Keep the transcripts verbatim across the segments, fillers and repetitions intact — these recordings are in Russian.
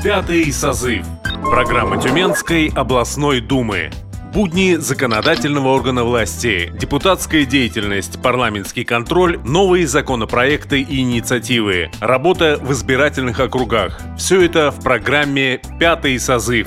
Пятый созыв. Программа Тюменской областной думы. Будни законодательного органа власти, депутатская деятельность, парламентский контроль, новые законопроекты и инициативы, работа в избирательных округах. Все это в программе «Пятый созыв».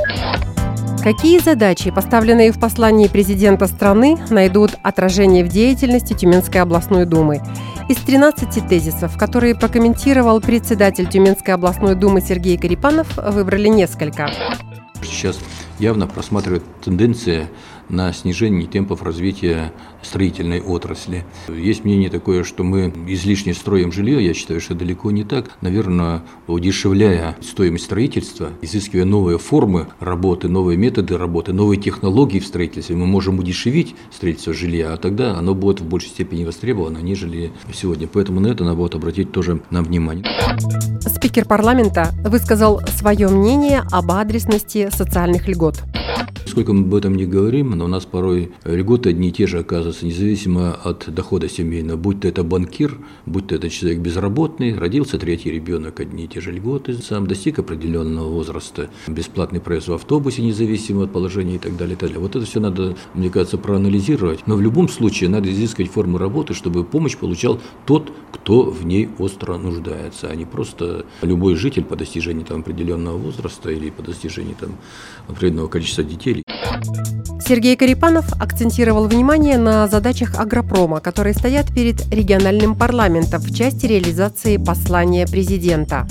Какие задачи, поставленные в послании президента страны, найдут отражение в деятельности Тюменской областной думы? Из тринадцати тезисов, которые прокомментировал председатель Тюменской областной думы Сергей Корепанов, выбрали несколько. Сейчас явно просматривает тенденция на снижение темпов развития строительной отрасли. Есть мнение такое, что мы излишне строим жилье. Я считаю, что далеко не так. Наверное, удешевляя стоимость строительства, изыскивая новые формы работы, новые методы работы, новые технологии в строительстве, мы можем удешевить строительство жилья, а тогда оно будет в большей степени востребовано, нежели сегодня. Поэтому на это надо будет обратить тоже нам внимание. Спикер парламента высказал свое мнение об адресности социальных льгот. Сколько мы об этом не говорим, но у нас порой льготы одни и те же оказываются, независимо от дохода семейного. Будь то это банкир, будь то это человек безработный, родился третий ребенок, одни и те же льготы, сам достиг определенного возраста, бесплатный проезд в автобусе, независимо от положения и так далее, и так далее. Вот это все надо, мне кажется, проанализировать. Но в любом случае надо изыскивать формы работы, чтобы помощь получал тот, кто в ней остро нуждается, а не просто любой житель по достижении там, определенного возраста или по достижении там, определенного количества детей. Сергей Корепанов акцентировал внимание на задачах агропрома, которые стоят перед региональным парламентом в части реализации послания президента.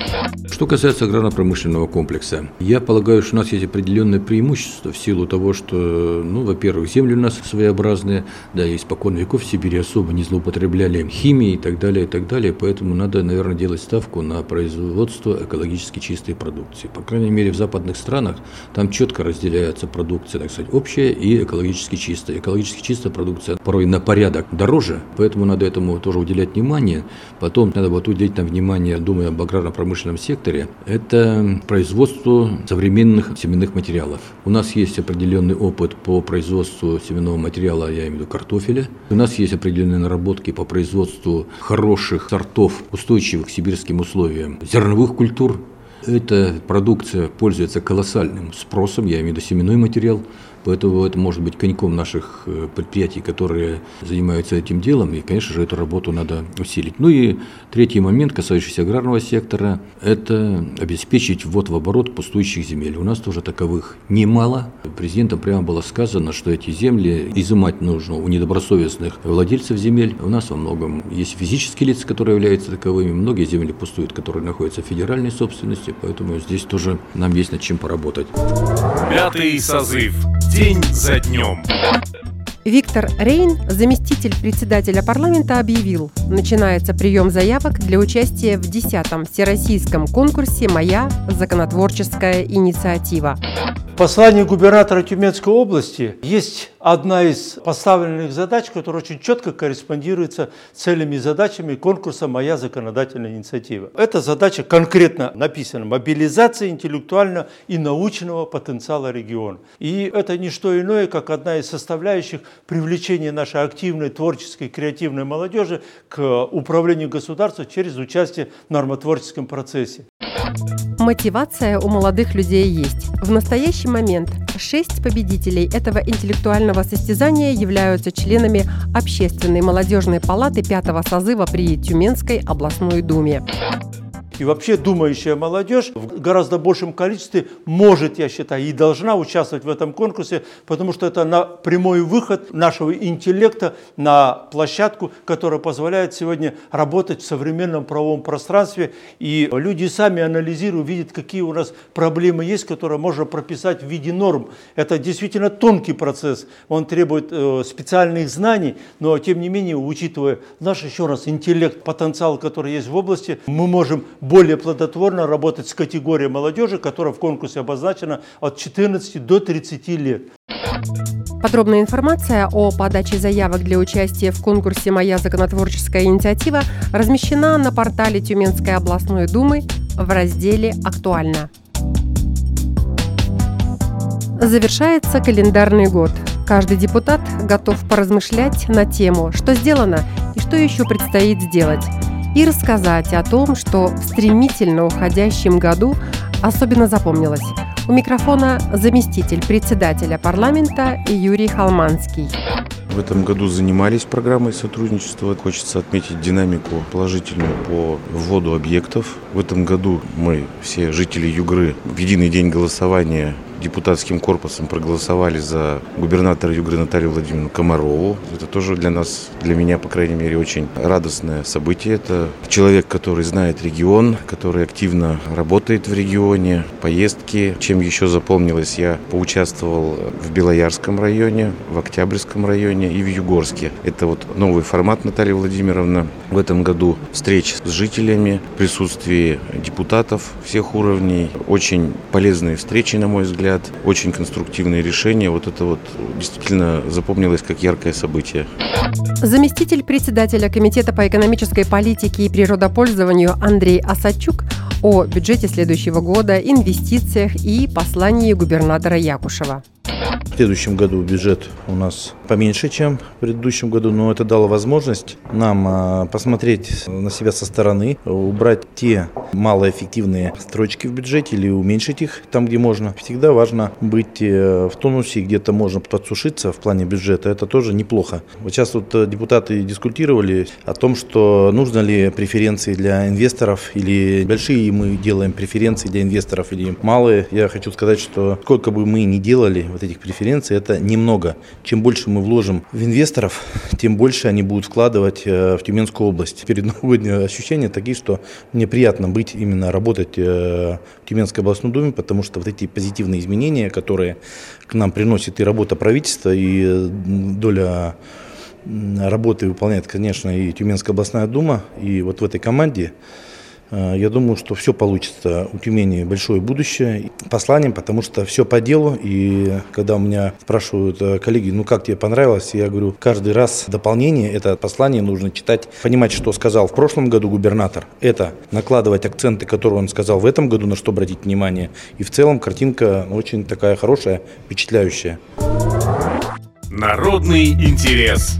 Что касается аграрно-промышленного комплекса, я полагаю, что у нас есть определенное преимущество в силу того, что, ну, во-первых, земли у нас своеобразные, да, и испокон веков в Сибири особо не злоупотребляли химией и так далее, и так далее, поэтому надо, наверное, делать ставку на производство экологически чистой продукции. По крайней мере, в западных странах там четко разделяется продукция, так сказать, общая и экологически чистая. Экологически чистая продукция порой на порядок дороже, поэтому надо этому тоже уделять внимание. Потом надо вот уделить там внимание, думая об аграрно-промышленном секторе, это производство современных семенных материалов. У нас есть определенный опыт по производству семенного материала, я имею в виду картофеля. У нас есть определенные наработки по производству хороших сортов, устойчивых к сибирским условиям, зерновых культур. Эта продукция пользуется колоссальным спросом, я имею в виду семенной материал. Поэтому это может быть коньком наших предприятий, которые занимаются этим делом, и, конечно же, эту работу надо усилить. Ну и третий момент, касающийся аграрного сектора, это обеспечить ввод в оборот пустующих земель. У нас тоже таковых немало. Президентом прямо было сказано, что эти земли изымать нужно у недобросовестных владельцев земель. У нас во многом есть физические лица, которые являются таковыми. Многие земли пустуют, которые находятся в федеральной собственности, поэтому здесь тоже нам есть над чем поработать. Пятый созыв. День за днем. Виктор Рейн, заместитель председателя парламента, объявил, начинается прием заявок для участия в десятом всероссийском конкурсе «Моя законотворческая инициатива». В послании губернатора Тюменской области есть одна из поставленных задач, которая очень четко корреспондируется с целями и задачами конкурса «Моя законодательная инициатива». Эта задача конкретно написана: мобилизация интеллектуального и научного потенциала региона. И это не что иное, как одна из составляющих привлечения нашей активной, творческой, креативной молодежи к управлению государством через участие в нормотворческом процессе. Мотивация у молодых людей есть. В настоящий момент шесть победителей этого интеллектуального состязания являются членами Общественной молодежной палаты пятого созыва при Тюменской областной думе. И вообще думающая молодежь в гораздо большем количестве может, я считаю, и должна участвовать в этом конкурсе, потому что это на прямой выход нашего интеллекта на площадку, которая позволяет сегодня работать в современном правовом пространстве. И люди сами анализируют, видят, какие у нас проблемы есть, которые можно прописать в виде норм. Это действительно тонкий процесс, он требует э, специальных знаний, но тем не менее, учитывая наш, еще раз, интеллект, потенциал, который есть в области, мы можем более плодотворно работать с категорией молодежи, которая в конкурсе обозначена от четырнадцати до тридцати лет. Подробная информация о подаче заявок для участия в конкурсе «Моя законотворческая инициатива» размещена на портале Тюменской областной думы в разделе «Актуально». Завершается календарный год. Каждый депутат готов поразмышлять на тему, что сделано и что еще предстоит сделать, и рассказать о том, что в стремительно уходящем году особенно запомнилось? У микрофона заместитель председателя парламента Юрий Халманский. В этом году занимались программой сотрудничества. Хочется отметить динамику положительную по вводу объектов. В этом году мы, все жители Югры, в единый день голосования депутатским корпусом проголосовали за губернатора Югры Наталью Владимировну Комарову. Это тоже для нас, для меня, по крайней мере, очень радостное событие. Это человек, который знает регион, который активно работает в регионе, поездки. Чем еще запомнилось, я поучаствовал в Белоярском районе, в Октябрьском районе и в Югорске. Это вот новый формат, Наталья Владимировна. В этом году встреч с жителями, в присутствии депутатов всех уровней. Очень полезные встречи, на мой взгляд. Очень конструктивные решения. Вот это вот действительно запомнилось как яркое событие. Заместитель председателя Комитета по экономической политике и природопользованию Андрей Осадчук о бюджете следующего года, инвестициях и послании губернатора Якушева. В следующем году бюджет у нас поменьше, чем в предыдущем году, но это дало возможность нам посмотреть на себя со стороны, убрать те малоэффективные строчки в бюджете или уменьшить их там, где можно. Всегда важно быть в тонусе, где-то можно подсушиться в плане бюджета, это тоже неплохо. Вот сейчас вот депутаты дискутировали о том, что нужно ли преференции для инвесторов, или большие мы делаем преференции для инвесторов, или малые. Я хочу сказать, что сколько бы мы ни делали вот этих преференций, это немного. Чем больше мы вложим в инвесторов, тем больше они будут вкладывать в Тюменскую область. Перед новогодние ощущения такие, что мне приятно быть, именно работать в Тюменской областной думе, потому что вот эти позитивные изменения, которые к нам приносит и работа правительства, и доля работы выполняет, конечно, и Тюменская областная дума, и вот в этой команде я думаю, что все получится. У Тюмени большое будущее посланием, потому что все по делу. И когда у меня спрашивают коллеги, ну как тебе понравилось, я говорю, каждый раз дополнение, это послание нужно читать, понимать, что сказал в прошлом году губернатор. Это накладывать акценты, которые он сказал в этом году, на что обратить внимание. И в целом картинка очень такая хорошая, впечатляющая. Народный интерес.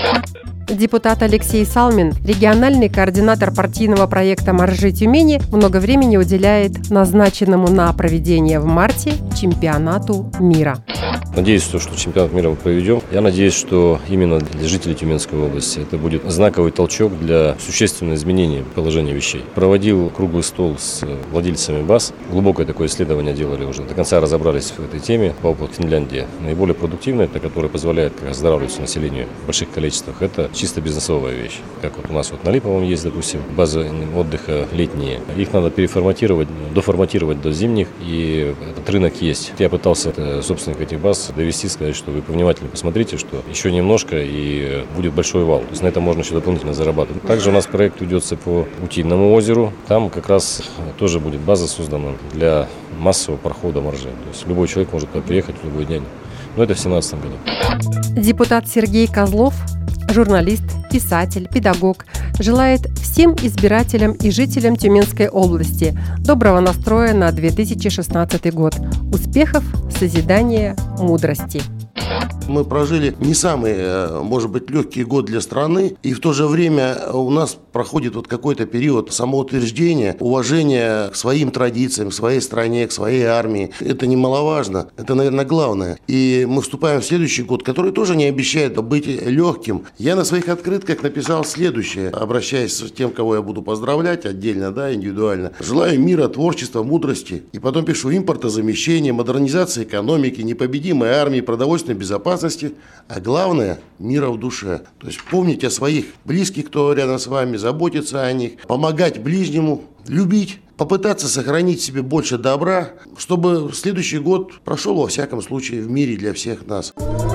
Депутат Алексей Салмин, региональный координатор партийного проекта «Моржи Тюмени», много времени уделяет назначенному на проведение в марте чемпионату мира. Надеюсь, что чемпионат мира мы проведем. Я надеюсь, что именно для жителей Тюменской области это будет знаковый толчок для существенного изменения положения вещей. Проводил круглый стол с владельцами баз. Глубокое такое исследование делали уже. До конца разобрались в этой теме по опыту Финляндии. Наиболее продуктивное, это которое позволяет оздоравливаться населению в больших количествах, это чисто бизнесовая вещь. Как вот у нас вот на Липовом есть, допустим, базы отдыха летние. Их надо переформатировать, доформатировать до зимних, и этот рынок есть. Я пытался собственник этих баз довести, сказать, что вы повнимательно посмотрите, что еще немножко и будет большой вал. То есть на этом можно еще дополнительно зарабатывать. Также у нас проект ведется по Утиному озеру. Там как раз тоже будет база создана для массового прохода моржей. То есть любой человек может приехать в любой день. Но это в две тысячи семнадцатом году. Депутат Сергей Козлов, журналист, писатель, педагог, желает всем избирателям и жителям Тюменской области доброго настроя на две тысячи шестнадцатый год, успехов, созидания, мудрости. Мы прожили не самый, может быть, легкий год для страны, и в то же время у нас проходит вот какой-то период самоутверждения, уважения к своим традициям, к своей стране, к своей армии. Это немаловажно, это, наверное, главное. И мы вступаем в следующий год, который тоже не обещает быть легким. Я на своих открытках написал следующее, обращаясь к тем, кого я буду поздравлять отдельно, да, индивидуально. Желаю мира, творчества, мудрости. И потом пишу: импортозамещения, модернизации экономики, непобедимой армии, продовольственной безопасности, а главное – мира в душе. То есть помнить о своих близких, кто рядом с вами, заботиться о них, помогать ближнему, любить, попытаться сохранить себе больше добра, чтобы следующий год прошел, во всяком случае, в мире для всех нас.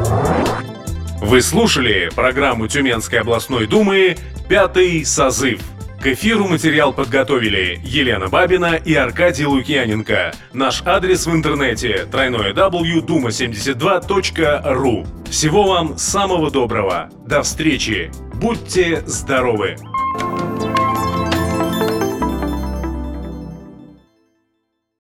Вы слушали программу Тюменской областной думы «Пятый созыв». К эфиру материал подготовили Елена Бабина и Аркадий Лукьяненко. Наш адрес в интернете – дабл ю дабл ю дабл ю точка дума семьдесят два точка ру. Всего вам самого доброго. До встречи. Будьте здоровы!